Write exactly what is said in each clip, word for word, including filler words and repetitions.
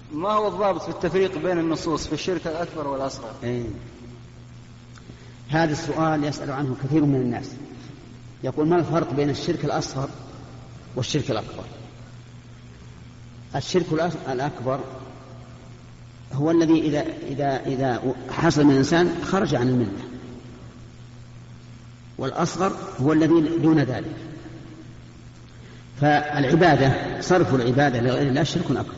ما هو الضابط في التفريق بين النصوص في الشرك الأكبر والأصغر؟ إيه. هذا السؤال يسأل عنه كثير من الناس، يقول ما الفرق بين الشرك الأصغر والشرك الأكبر؟ الشرك الأكبر هو الذي إذا, إذا, إذا حصل من الإنسان خرج عن الملة، والأصغر هو الذي دون ذلك. فالعبادة، صرف العبادة لغير الله شرك أكبر.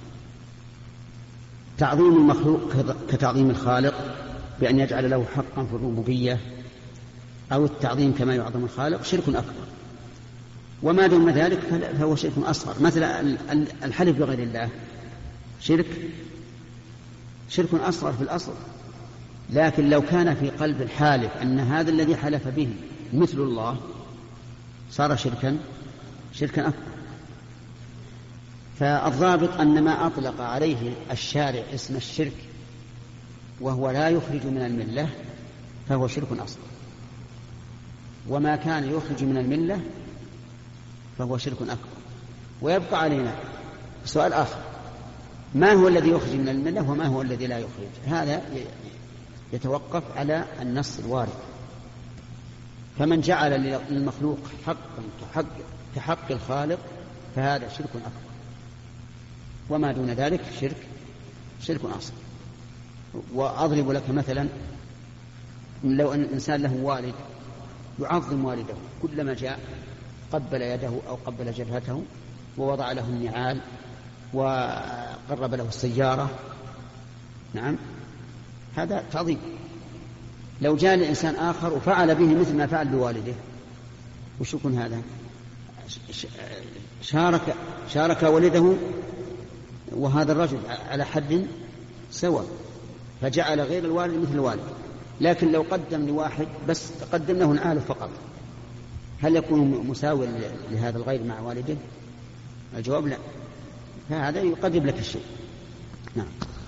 تعظيم المخلوق كتعظيم الخالق بأن يجعل له حقا في الربوبية، أو التعظيم كما يعظم الخالق شرك أكبر. وما دون ذلك فهو شرك أصغر، مثل الحلف بغير الله شرك شرك أصغر في الأصل، لكن لو كان في قلب الحالف أن هذا الذي حلف به مثل الله صار شركا شركا أكبر. فالضابط أن ما أطلق عليه الشارع اسم الشرك وهو لا يخرج من الملة فهو شرك أصغر، وما كان يخرج من الملة فهو شرك أكبر. ويبقى علينا سؤال آخر، ما هو الذي يخرج من الملة وما هو الذي لا يخرج؟ هذا يتوقف على النص الوارد. فمن جعل للمخلوق حقا كحق, كحق الخالق فهذا شرك أكبر، وما دون ذلك شرك شرك أصغر. وأضرب لك مثلا، لو أن الإنسان له والد يعظم والده، كلما جاء قبل يده أو قبل جبهته ووضع له النعال وقرب له السيارة، نعم هذا تعظيم. لو جاء الإنسان آخر وفعل به مثل ما فعل بوالده وش يكون هذا؟ شارك, شارك والده وهذا الرجل على حد سواء، فجعل غير الوالد مثل الوالد. لكن لو قدم لواحد بس قدم له نعاله فقط، هل يكون مساوي لهذا الغير مع والده؟ الجواب لا، فهذا يقرب لك الشيء. نعم.